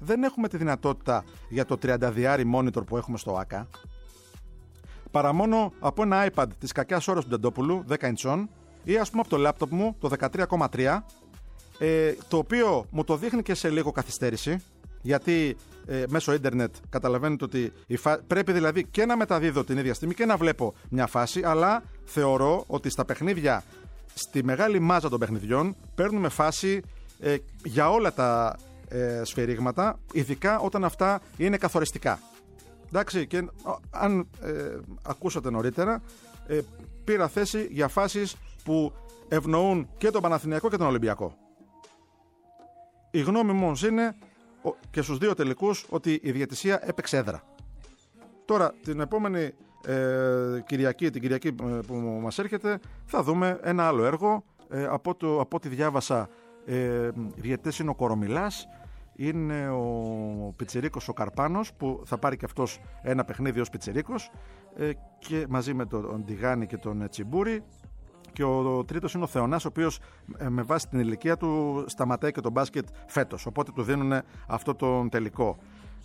δεν έχουμε τη δυνατότητα για το 30 monitor που έχουμε στο ΆΚΑ, παρά μόνο από ένα iPad της κακιάς ώρας του Ντεντόπουλου, 10 inch, ή ας πούμε από το λάπτοπ μου, το 13,3, το οποίο μου το δείχνει και σε λίγο καθυστέρηση, γιατί μέσω ίντερνετ καταλαβαίνετε ότι πρέπει δηλαδή και να μεταδίδω την ίδια στιγμή και να βλέπω μια φάση, αλλά θεωρώ ότι στα παιχνίδια, στη μεγάλη μάζα των παιχνιδιών, παίρνουμε φάση για όλα τα σφυρίγματα, ειδικά όταν αυτά είναι καθοριστικά. Εντάξει, και αν ακούσατε νωρίτερα, πήρα θέση για φάσεις που ευνοούν και τον Παναθηναϊκό και τον Ολυμπιακό. Η γνώμη μου είναι και στους δύο τελικούς ότι η διαιτησία έπαιξε έδρα. Τώρα την επόμενη Κυριακή, την Κυριακή που μας έρχεται, θα δούμε ένα άλλο έργο. Από ό,τι διάβασα, διαιτητές είναι ο Κορομιλάς, είναι ο Πιτσιρίκος ο Καρπάνος, που θα πάρει και αυτός ένα παιχνίδι ως Πιτσιρίκος, και μαζί με τον Τιγάνη και τον Τσιμπούρη. Και ο τρίτος είναι ο Θεωνάς, ο οποίος με βάση την ηλικία του σταματάει και τον μπάσκετ φέτος, οπότε του δίνουν αυτό τον τελικό.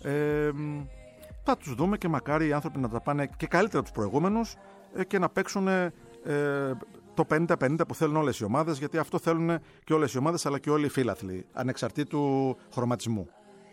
Θα τους δούμε και μακάρι οι άνθρωποι να τα πάνε και καλύτερα τους προηγούμενους και να παίξουν το 50-50 που θέλουν όλες οι ομάδες, γιατί αυτό θέλουν και όλες οι ομάδες, αλλά και όλοι οι φίλαθλοι, ανεξαρτήτου χρωματισμού.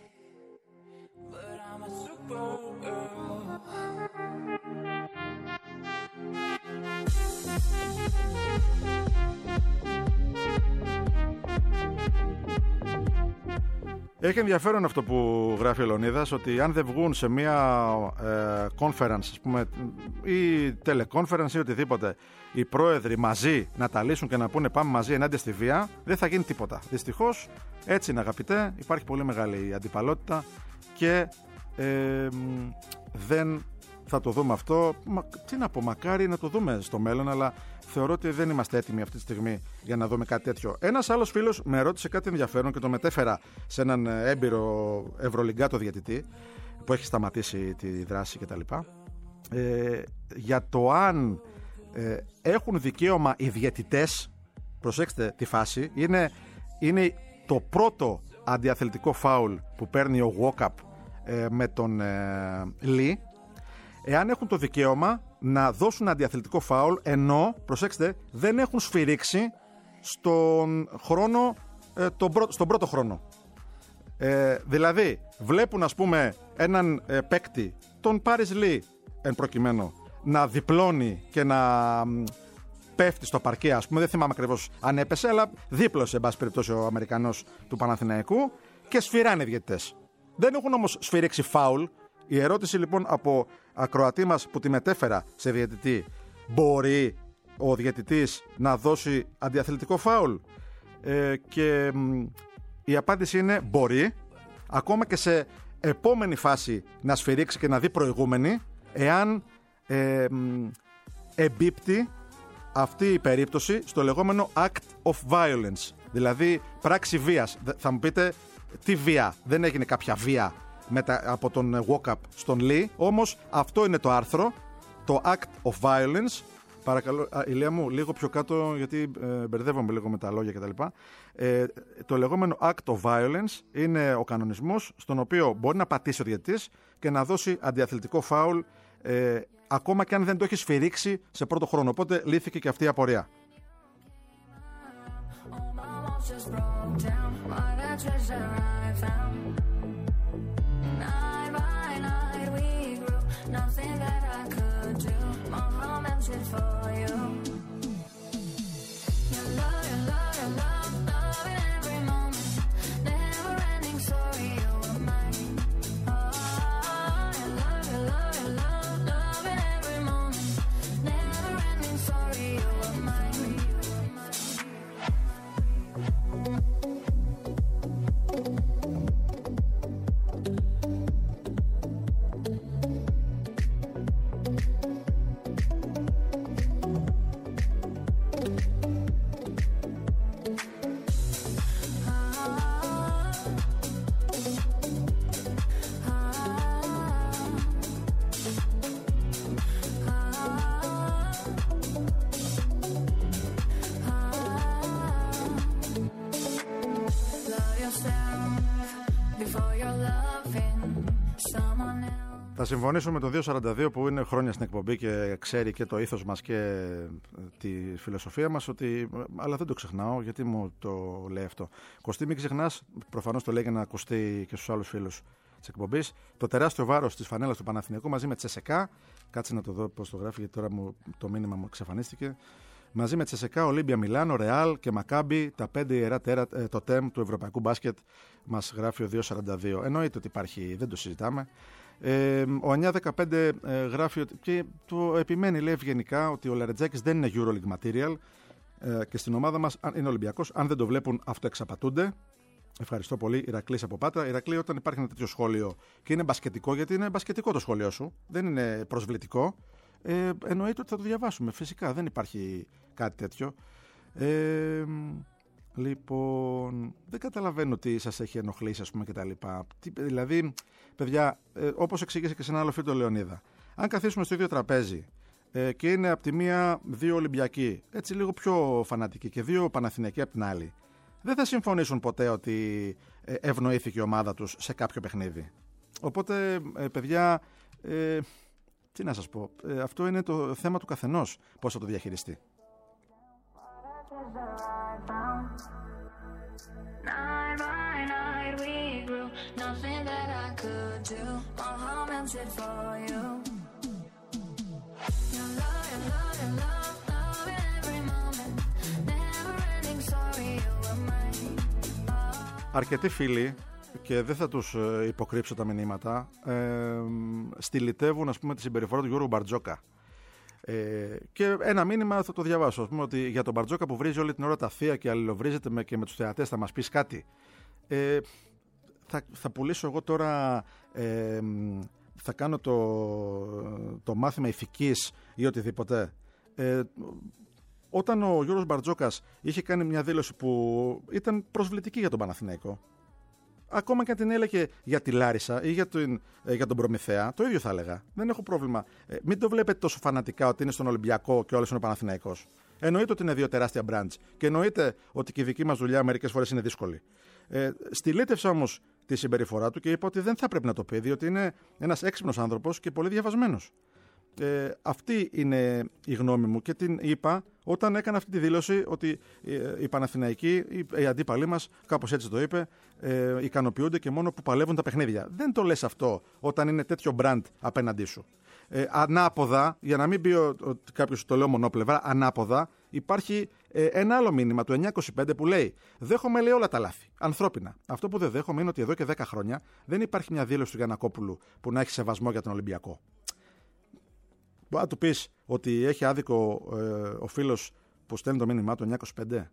Έχει ενδιαφέρον αυτό που γράφει ο Λεωνίδας, ότι αν δεν βγουν σε μια conference, ας πούμε, ή teleconference ή οτιδήποτε, οι πρόεδροι μαζί να τα λύσουν και να πούνε πάμε μαζί ενάντια στη βία, δεν θα γίνει τίποτα. Δυστυχώς, έτσι είναι, αγαπητέ, υπάρχει πολύ μεγάλη αντιπαλότητα και δεν θα το δούμε αυτό. Τι να πω, μακάρι να το δούμε στο μέλλον, αλλά θεωρώ ότι δεν είμαστε έτοιμοι αυτή τη στιγμή για να δούμε κάτι τέτοιο. Ένας άλλος φίλος με ρώτησε κάτι ενδιαφέρον και το μετέφερα σε έναν έμπειρο ευρωλιγκάτο διαιτητή που έχει σταματήσει τη δράση κτλ. Για το αν έχουν δικαίωμα οι διαιτητές, προσέξτε τη φάση, είναι το πρώτο αντιαθλητικό φάουλ που παίρνει ο Walkup με τον Λί, εάν έχουν το δικαίωμα να δώσουν αντιαθλητικό φάουλ, ενώ, προσέξτε, δεν έχουν σφυρίξει στον πρώτο χρόνο. Δηλαδή, βλέπουν, ας πούμε, έναν παίκτη, τον Πάρις Λί, εν προκειμένου, να διπλώνει και να πέφτει στο παρκέ, ας πούμε, δεν θυμάμαι ακριβώς αν έπεσε, αλλά δίπλωσε, εν πάση περιπτώσει, ο Αμερικανός του Παναθηναϊκού, και σφυράνε οι διαιτητές. Δεν έχουν όμως σφυρίξει φάουλ. Η ερώτηση λοιπόν από ακροατή μας που τη μετέφερα σε διαιτητή, μπορεί ο διαιτητής να δώσει αντιαθλητικό φάουλ? Και η απάντηση είναι μπορεί, ακόμα και σε επόμενη φάση να σφυρίξει και να δει προηγούμενη, εάν εμπίπτει αυτή η περίπτωση στο λεγόμενο act of violence, δηλαδή πράξη βίας. Θα μου πείτε, τι βία? Δεν έγινε κάποια βία από τον Walkup στον Lee, όμως αυτό είναι το άρθρο, το act of violence. Παρακαλώ, Ηλία μου, λίγο πιο κάτω, γιατί μπερδεύομαι λίγο με τα λόγια κτλ. Το λεγόμενο act of violence είναι ο κανονισμός στον οποίο μπορεί να πατήσει ο διαιτητής και να δώσει αντιαθλητικό φάουλ, ακόμα και αν δεν το έχει σφυρίξει σε πρώτο χρόνο. Οπότε λύθηκε και αυτή η απορία. Θα συμφωνήσω με τον 242 που είναι χρόνια στην εκπομπή και ξέρει και το ήθος μας και τη φιλοσοφία μας, ότι, αλλά δεν το ξεχνάω, γιατί μου το λέει αυτό. Κωστή, μην ξεχνάς, προφανώς το λέει για να ακουστεί και στους άλλους φίλους της εκπομπής, το τεράστιο βάρος της φανέλας του Παναθηναϊκού μαζί με Τσεσεκά. Κάτσε να το δω πώς το γράφει, γιατί τώρα το μήνυμα μου εξαφανίστηκε. Μαζί με Τσεσεκά, Ολύμπια Μιλάνο, Ρεάλ και Μακάμπι, τα 5 ιερά το τέμ του ευρωπαϊκού μπάσκετ, μας γράφει ο 242. Εννοείται ότι υπάρχει, δεν το συζητάμε. Ο 915 γράφει ότι, και το επιμένει, λέει ευγενικά, ότι ο Λαρετζάκης δεν είναι EuroLeague material και στην ομάδα μας είναι Ολυμπιακός. Αν δεν το βλέπουν, αυτοεξαπατούνται. Ευχαριστώ πολύ, Ηρακλής από Πάτρα. Ηρακλή, όταν υπάρχει ένα τέτοιο σχόλιο και είναι μπασκετικό, γιατί είναι μπασκετικό το σχόλιο σου, δεν είναι προσβλητικό, εννοείται ότι θα το διαβάσουμε. Φυσικά δεν υπάρχει κάτι τέτοιο. Λοιπόν, δεν καταλαβαίνω τι σας έχει ενοχλήσει, ας πούμε, κτλ. Δηλαδή, παιδιά, όπως εξήγησε και σε ένα άλλο φίλο Λεωνίδα, αν καθίσουμε στο ίδιο τραπέζι και είναι από τη μία 2 Ολυμπιακοί, έτσι λίγο πιο φανατικοί, και 2 Παναθηναϊκοί από την άλλη, δεν θα συμφωνήσουν ποτέ ότι ευνοήθηκε η ομάδα τους σε κάποιο παιχνίδι. Οπότε, παιδιά, τι να σας πω, αυτό είναι το θέμα του καθενός, πώς θα το διαχειριστεί. Night by night we grew, nothing that I could do. My heart melted for you. Your love, your love, your love, love in every moment. Never ending, sorry you were mine. Αρκετοί φίλοι, και δεν θα τους υποκρύψω τα μηνύματα, στυλιτεύουν, ας πούμε, τη συμπεριφορά του Γιώργου Μπαρτζόκα. Και ένα μήνυμα θα το διαβάσω, ας πούμε, ότι για τον Μπαρτζόκα που βρίζει όλη την ώρα τα θεία και αλληλοβρίζεται και με τους θεατές, θα μας πεις κάτι. Θα πουλήσω εγώ τώρα, θα κάνω το μάθημα ηθικής ή οτιδήποτε. Όταν ο Γιώργος Μπαρτζόκας είχε κάνει μια δήλωση που ήταν προσβλητική για τον Παναθηναϊκό, ακόμα και αν την έλεγε για τη Λάρισα ή για τον Προμηθέα, το ίδιο θα έλεγα. Δεν έχω πρόβλημα. Μην το βλέπετε τόσο φανατικά ότι είναι στον Ολυμπιακό και όλος είναι ο Παναθηναϊκός. Εννοείται ότι είναι 2 τεράστια μπραντς και εννοείται ότι και η δική μας δουλειά μερικές φορές είναι δύσκολη. Στυλίτευσα όμως τη συμπεριφορά του και είπα ότι δεν θα πρέπει να το πει, διότι είναι ένας έξυπνος άνθρωπος και πολύ διαβασμένος. Αυτή είναι η γνώμη μου και την είπα όταν έκανα αυτή τη δήλωση, ότι οι Παναθηναϊκοί, οι αντίπαλοι μας, κάπως έτσι το είπε, ικανοποιούνται και μόνο που παλεύουν τα παιχνίδια. Δεν το λες αυτό όταν είναι τέτοιο μπραντ απέναντί σου. Ανάποδα, για να μην πει ότι κάποιος το λέω μονόπλευρα, ανάποδα υπάρχει ένα άλλο μήνυμα του 925 που λέει: δέχομαι, λέει, όλα τα λάθη. Ανθρώπινα. Αυτό που δεν δέχομαι είναι ότι εδώ και 10 χρόνια δεν υπάρχει μια δήλωση του Γιαννακόπουλου που να έχει σεβασμό για τον Ολυμπιακό. Αν του πεις ότι έχει άδικο ο φίλος που στέλνει το μήνυμά του 925,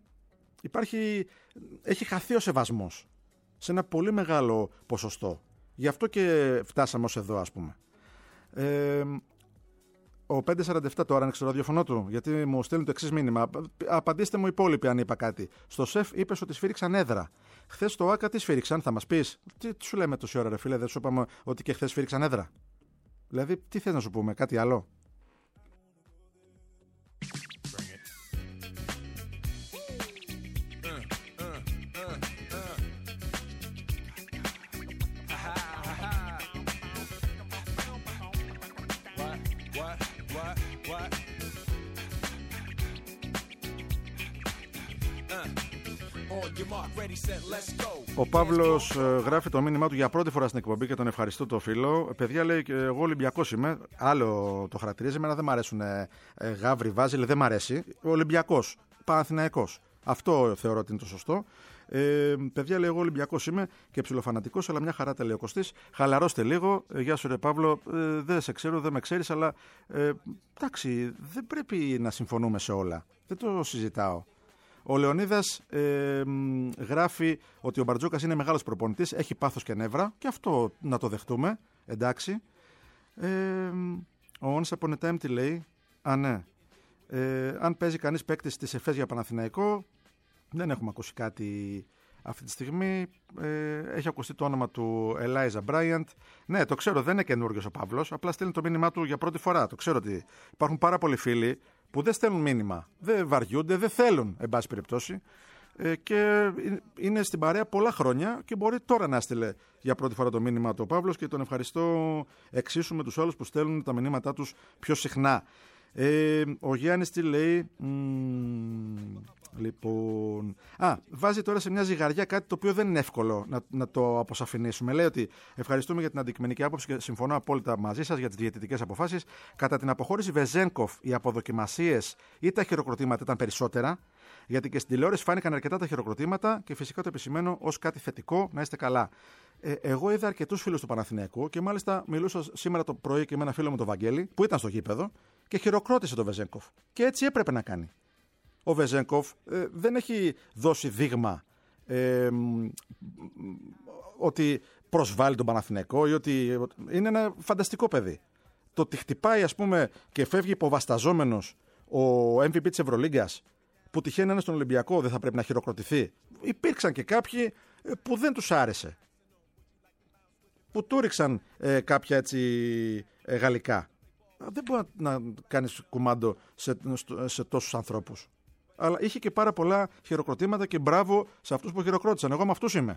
έχει χαθεί ο σεβασμός σε ένα πολύ μεγάλο ποσοστό. Γι' αυτό και φτάσαμε ως εδώ, ας πούμε. Ο 547 τώρα άνοιξε το ραδιοφωνό του, γιατί μου στέλνει το εξής μήνυμα. Απαντήστε μου οι υπόλοιποι αν είπα κάτι. Στο ΣΕΦ είπες ότι σφύριξαν έδρα. Χθες στο ΆΚΑ τι σφύριξαν, θα μας πεις. Τι σου λέμε τόση ώρα, ρε φίλε, δεν σου είπαμε ότι και χθες σφύριξαν έδρα? Δηλαδή, τι θες να σου πούμε, κάτι άλλο? Ο Παύλος γράφει το μήνυμά του για πρώτη φορά στην εκπομπή και τον ευχαριστώ το φίλο. Παιδιά, λέει, εγώ Ολυμπιακός είμαι. Άλλο το χαρακτηρίζει. Εμένα δεν μ' αρέσουν γάβρι, βάζιλε, δεν μ' αρέσει. Ολυμπιακός, Παναθηναϊκός. Αυτό θεωρώ ότι είναι το σωστό. Παιδιά, λέει, εγώ Ολυμπιακός είμαι και ψιλοφανατικός, αλλά μια χαρά, τα λέει ο Κωστής. Χαλαρώστε λίγο. Γεια σου, ρε Παύλο. Δεν σε ξέρω, δεν με ξέρεις, αλλά εντάξει, δεν πρέπει να συμφωνούμε σε όλα. Δεν το συζητάω. Ο Λεωνίδας γράφει ότι ο Μπαρτζόκας είναι μεγάλος προπονητής, έχει πάθος και νεύρα, και αυτό να το δεχτούμε, εντάξει. Ο Once Upon a Time τι λέει? Ναι. Αν παίζει κανείς παίκτης της ΕΦΕΣ για Παναθηναϊκό, δεν έχουμε ακούσει κάτι αυτή τη στιγμή. Έχει ακουστεί το όνομα του Eliza Bryant. Ναι, το ξέρω, δεν είναι καινούριος ο Παύλος, απλά στέλνει το μήνυμά του για πρώτη φορά. Το ξέρω ότι υπάρχουν πάρα πολλοί φίλοι που δεν στέλνουν μήνυμα, δεν βαριούνται, δεν θέλουν, εν πάση περιπτώσει. και είναι στην παρέα πολλά χρόνια και μπορεί τώρα να έστειλε για πρώτη φορά το μήνυμα του ο Παύλος και τον ευχαριστώ εξίσου με τους άλλους που στέλνουν τα μηνύματά τους πιο συχνά. Ο Γιάννης τι λέει? Λοιπόν, βάζει τώρα σε μια ζυγαριά κάτι το οποίο δεν είναι εύκολο να το αποσαφηνίσουμε. Λέει ότι ευχαριστούμε για την αντικειμενική άποψη και συμφωνώ απόλυτα μαζί σας για τις διαιτητικές αποφάσεις. Κατά την αποχώρηση Βεζένκοφ, οι αποδοκιμασίες ή τα χειροκροτήματα ήταν περισσότερα, γιατί και στην τηλεόραση φάνηκαν αρκετά τα χειροκροτήματα και φυσικά το επισημαίνω ως κάτι θετικό. Να είστε καλά. Εγώ είδα αρκετούς φίλους του Παναθηναϊκού και μάλιστα μιλούσα σήμερα το πρωί και με ένα φίλο μου, τον Βαγγέλη, που ήταν στο γήπεδο και χειροκρότησε τον Βεζένκοφ. Και έτσι έπρεπε να κάνει. Ο Βεζένκοφ δεν έχει δώσει δείγμα ότι προσβάλλει τον Παναθηναϊκό ή ότι είναι ένα φανταστικό παιδί. Το ότι χτυπάει, ας πούμε, και φεύγει υποβασταζόμενος ο MVP της Ευρωλίγκας, που τυχαίνει να είναι στον Ολυμπιακό, δεν θα πρέπει να χειροκροτηθεί? Υπήρξαν και κάποιοι που δεν τους άρεσε, που του ρίξαν κάποια έτσι γαλλικά. Δεν μπορεί να κάνεις κουμάντο σε τόσους ανθρώπους. Αλλά είχε και πάρα πολλά χειροκροτήματα και μπράβο σε αυτούς που χειροκρότησαν. Εγώ με αυτούς είμαι.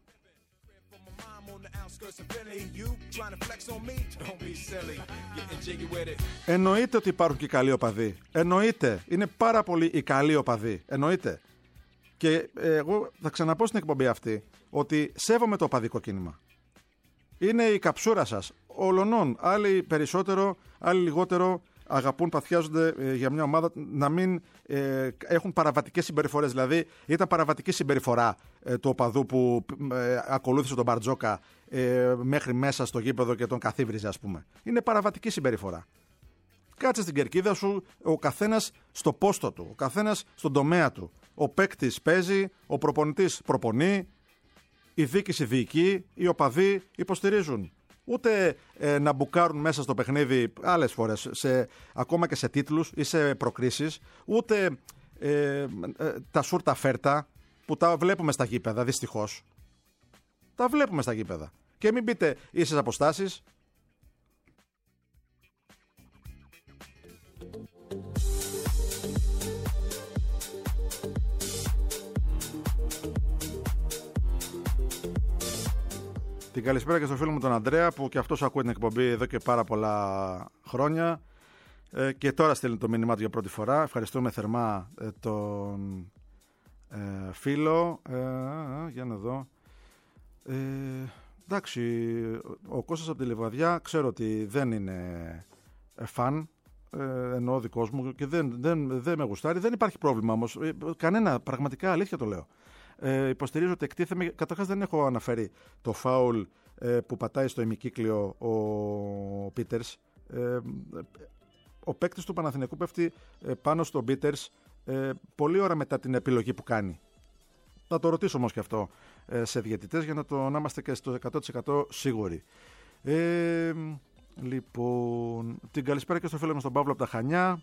Εννοείται ότι υπάρχουν και καλοί οπαδοί. Εννοείται. Είναι πάρα πολλοί οι καλοί οπαδοί. Εννοείται. Και εγώ θα ξαναπώ στην εκπομπή αυτή ότι σέβομαι το οπαδικό κίνημα. Είναι η καψούρα σας. Ολονών. Άλλοι περισσότερο, άλλοι λιγότερο αγαπούν, παθιάζονται για μια ομάδα να μην έχουν παραβατικές συμπεριφορές. Δηλαδή, ήταν παραβατική συμπεριφορά του οπαδού που ακολούθησε τον Μπαρτζόκα μέχρι μέσα στο γήπεδο και τον καθίβριζε, ας πούμε. Είναι παραβατική συμπεριφορά. Κάτσε στην κερκίδα σου, ο καθένας στο πόστο του, ο καθένας στον τομέα του. Ο παίκτης παίζει, ο προπονητής προπονεί, η διοίκηση διοικεί, οι οπαδοί υποστηρίζουν. Ούτε να μπουκάρουν μέσα στο παιχνίδι άλλες φορές, ακόμα και σε τίτλους ή σε προκρίσεις, ούτε τα σούρτα φέρτα που τα βλέπουμε στα γήπεδα, δυστυχώς. Τα βλέπουμε στα γήπεδα. Και μην πείτε ίσες αποστάσεις. Την καλησπέρα και στο φίλο μου τον Ανδρέα, που και αυτός ακούει την εκπομπή εδώ και πάρα πολλά χρόνια και τώρα στέλνει το μήνυμά του για πρώτη φορά. Ευχαριστούμε θερμά τον φίλο. Για να δω. Εντάξει, ο Κώστας από τη Λιβαδιά ξέρω ότι δεν είναι φαν, εννοώ δικός μου, και δεν με γουστάρει. Δεν υπάρχει πρόβλημα όμως, κανένα, πραγματικά αλήθεια το λέω. Υποστηρίζω ότι εκτίθεμαι. Καταρχάς δεν έχω αναφέρει το φάουλ που πατάει στο ημικύκλιο ο Πίτερς. Ο παίκτης του Παναθηναϊκού πέφτει πάνω στον Πίτερς πολλή ώρα μετά την επιλογή που κάνει. Θα το ρωτήσω όμως και αυτό σε διαιτητές για να είμαστε και στο 100% σίγουροι. Λοιπόν, την καλησπέρα και στο φίλο μας τον Παύλο από τα Χανιά.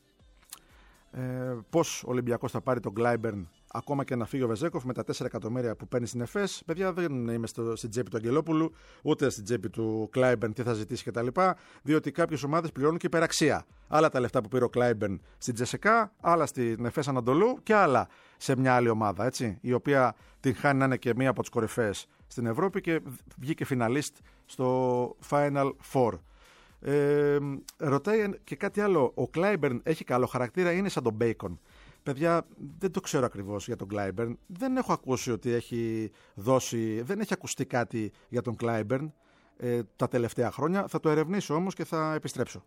Πώς ο Ολυμπιακός θα πάρει τον Κλάιμπερν ακόμα και να φύγει ο Βεζέκοφ με τα 4 εκατομμύρια που παίρνει στην ΕΦΕΣ? Παιδιά, δεν είμαι στην τσέπη του Αγγελόπουλου, ούτε στην τσέπη του Κλάιμπερν τι θα ζητήσει κτλ. Διότι κάποιες ομάδες πληρώνουν και υπεραξία. Άλλα τα λεφτά που πήρε ο Κλάιμπερν στην Τζεσεκά, άλλα στην ΕΦΕΣ Ανατολού και άλλα σε μια άλλη ομάδα, έτσι, η οποία την χάνει να είναι και μία από τις κορυφαίες στην Ευρώπη και βγήκε φιναλίστ στο Final Four. Ρωτάει και κάτι άλλο. Ο Κλάιμπερν έχει καλό χαρακτήρα, είναι σαν τον Μπέικον? Παιδιά, δεν το ξέρω ακριβώς για τον Κλάιμπερν. Δεν έχω ακούσει ότι δεν έχει ακουστεί κάτι για τον Κλάιμπερν τα τελευταία χρόνια. Θα το ερευνήσω όμως και θα επιστρέψω.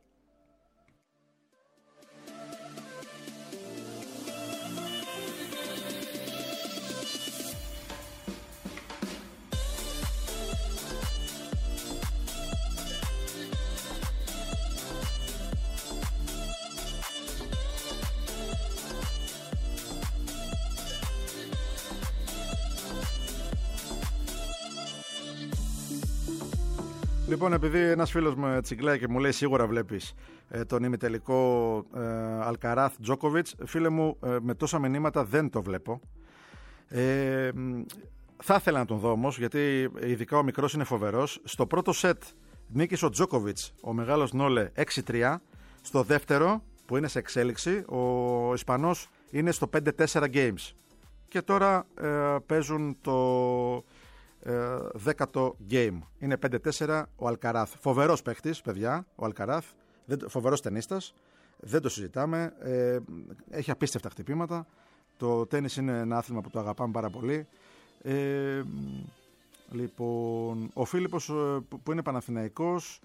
Λοιπόν, επειδή ένας φίλος με τσιγκλάει και μου λέει σίγουρα βλέπεις τον ημιτελικό Αλκαράθ Τζόκοβιτς, φίλε μου, με τόσα μηνύματα δεν το βλέπω. Θα ήθελα να τον δω όμως, γιατί ειδικά ο μικρός είναι φοβερός. Στο πρώτο σετ νίκησε ο Τζόκοβιτς, ο μεγάλος Νόλε, 6-3. Στο δεύτερο, που είναι σε εξέλιξη, ο Ισπανός είναι στο 5-4 games. και τώρα παίζουν το 10ο game. Είναι 5-4 ο Αλκαράθ. Φοβερός παίχτης, παιδιά, ο Αλκαράθ. Φοβερός τενίστας. Δεν το συζητάμε. Έχει απίστευτα χτυπήματα. Το τένις είναι ένα άθλημα που το αγαπάμε πάρα πολύ. Λοιπόν, ο Φίλιππος που είναι Παναθηναϊκός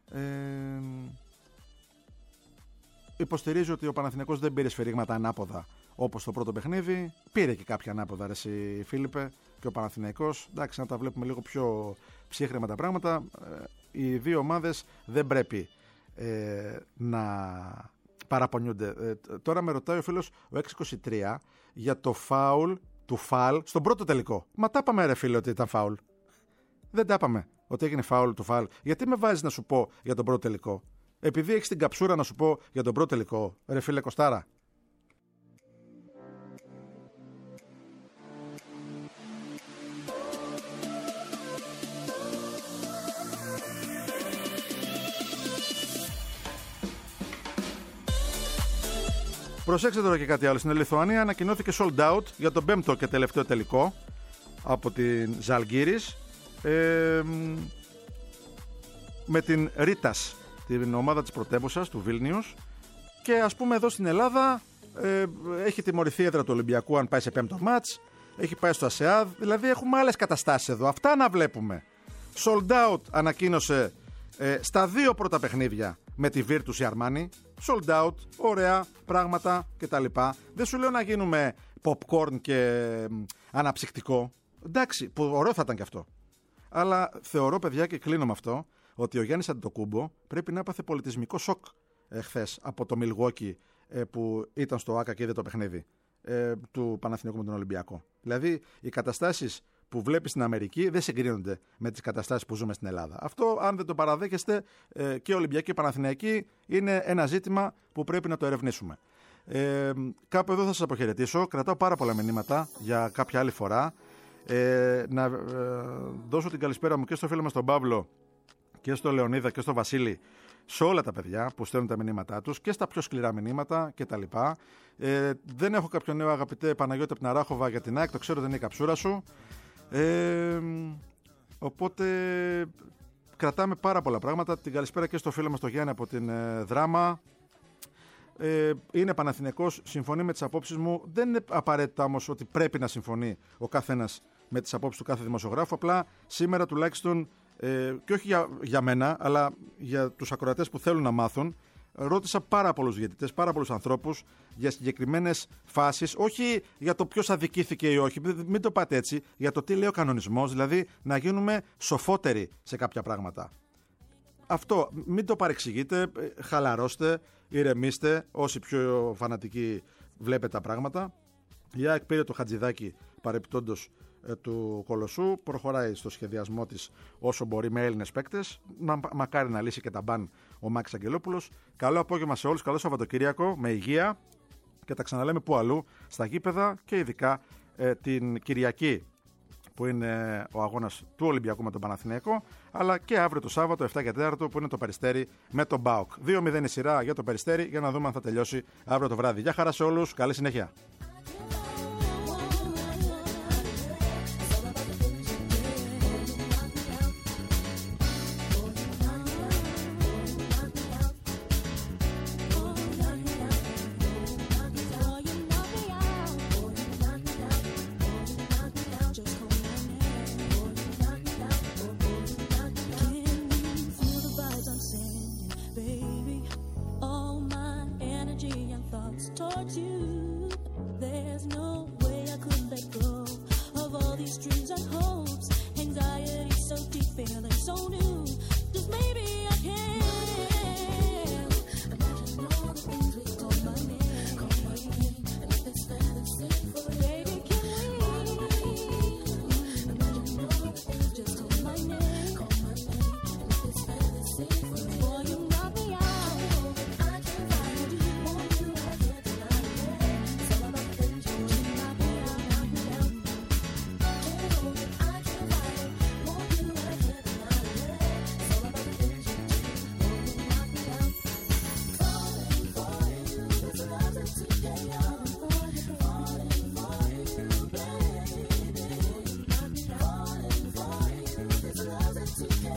υποστηρίζει ότι ο Παναθηναϊκός δεν πήρε σφαιρίγματα ανάποδα όπως το πρώτο παιχνίδι. Πήρε και κάποια ανάποδα, ρε εσύ Φίλιππε, και ο Παναθηναϊκός. Εντάξει, να τα βλέπουμε λίγο πιο ψύχραιμα τα πράγματα. Οι δύο ομάδες δεν πρέπει να παραπονιούνται. Τώρα με ρωτάει ο φίλος ο 623 για το φάουλ του Φαλ στον πρώτο τελικό. Μα τα είπαμε, ρε φίλε, ότι ήταν φάουλ. Δεν τα είπαμε ότι έγινε φάουλ του Φαλ. Γιατί με βάζεις να σου πω για τον πρώτο τελικό? Επειδή έχεις την καψούρα να σου πω για τον πρώτο τελικό, ρε φίλε Κωστάρα. Προσέξτε τώρα και κάτι άλλο. Στην Λιθουανία ανακοινώθηκε sold out για τον 5ο και τελευταίο τελικό από την Ζαλγκίρις με την Ρίτας, την ομάδα της πρωτεύουσας του Βίλνιους, και ας πούμε εδώ στην Ελλάδα έχει τιμωρηθεί η έδρα του Ολυμπιακού αν πάει σε 5ο μάτς, έχει πάει στο ΑΣΕΑΔ, δηλαδή έχουμε άλλες καταστάσεις εδώ, αυτά να βλέπουμε. Sold out ανακοίνωσε στα 2 πρώτα παιχνίδια με τη Virtus Armani, sold out, ωραία πράγματα κτλ. Δεν σου λέω να γίνουμε popcorn και αναψυκτικό, εντάξει, που ωραίο θα ήταν και αυτό. Αλλά θεωρώ, παιδιά, και κλείνω με αυτό, ότι ο Γιάννης Αντετοκούμπο πρέπει να έπαθε πολιτισμικό σοκ χθες από το Milwaukee που ήταν στο ΆΚΑ και είδε το παιχνίδι του Παναθηναϊκού με τον Ολυμπιακό. Δηλαδή, οι καταστάσεις που βλέπεις στην Αμερική δεν συγκρίνονται με τις καταστάσεις που ζούμε στην Ελλάδα. Αυτό, αν δεν το παραδέχεστε, και Ολυμπιακοί και Παναθηναϊκοί, είναι ένα ζήτημα που πρέπει να το ερευνήσουμε. Κάπου εδώ θα σας αποχαιρετήσω. Κρατάω πάρα πολλά μηνύματα για κάποια άλλη φορά. Να δώσω την καλησπέρα μου και στο φίλο μας τον Παύλο και στο Λεωνίδα και στο Βασίλη, σε όλα τα παιδιά που στέλνουν τα μηνύματά τους και στα πιο σκληρά μηνύματα κτλ. Δεν έχω κάποιο νέο, αγαπητέ Παναγιώτη από την Αράχοβα, για την ΑΕΚ, το ξέρω, δεν είναι η καψούρα σου. Οπότε κρατάμε πάρα πολλά πράγματα. Την καλησπέρα και στο φίλο μας τον Γιάννη από την Δράμα. Είναι Παναθηναϊκός, συμφωνεί με τις απόψεις μου. Δεν είναι απαραίτητα όμως ότι πρέπει να συμφωνεί ο καθένας με τις απόψεις του κάθε δημοσιογράφου. Απλά σήμερα τουλάχιστον, και όχι για μένα, αλλά για τους ακροατές που θέλουν να μάθουν, ρώτησα πάρα πολλούς διαιτητές, πάρα πολλούς ανθρώπους για συγκεκριμένες φάσεις, όχι για το ποιος αδικήθηκε ή όχι, μην το πάτε έτσι, για το τι λέει ο κανονισμός, δηλαδή να γίνουμε σοφότεροι σε κάποια πράγματα. Αυτό μην το παρεξηγείτε, χαλαρώστε, ηρεμήστε, όσοι πιο φανατικοί βλέπετε τα πράγματα. Η ΑΕΚ πήρε το Χατζηδάκι παρεπιπτόντως του Κολοσσού, προχωράει στο σχεδιασμό της όσο μπορεί με Έλληνες παίκτες. Μακάρι να λύσει και τα μπαν ο Μάκης Αγγελόπουλος. Καλό απόγευμα σε όλους, καλό Σαββατοκύριακο με υγεία και τα ξαναλέμε που αλλού στα γήπεδα, και ειδικά την Κυριακή που είναι ο αγώνας του Ολυμπιακού με τον Παναθηναϊκό, αλλά και αύριο το Σάββατο 7 και 4 που είναι το Περιστέρι με τον ΠΑΟΚ. 2-0 η σειρά για το Περιστέρι, για να δούμε αν θα τελειώσει αύριο το βράδυ. Γεια χαρά σε όλους, καλή συνέχεια. Towards you, they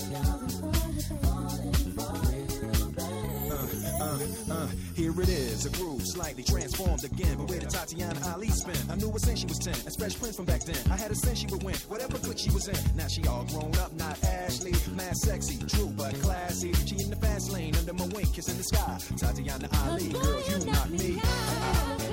Here it is, a groove slightly transformed again. But where did Tatiana Ali spin? I knew her since she was 10, as Fresh Prince from back then. I had a sense she would win, whatever clique she was in. Now she all grown up, not Ashley. Mad sexy, true but classy. She in the fast lane, under my wing, kissing the sky. Tatiana Ali, girl, you not me.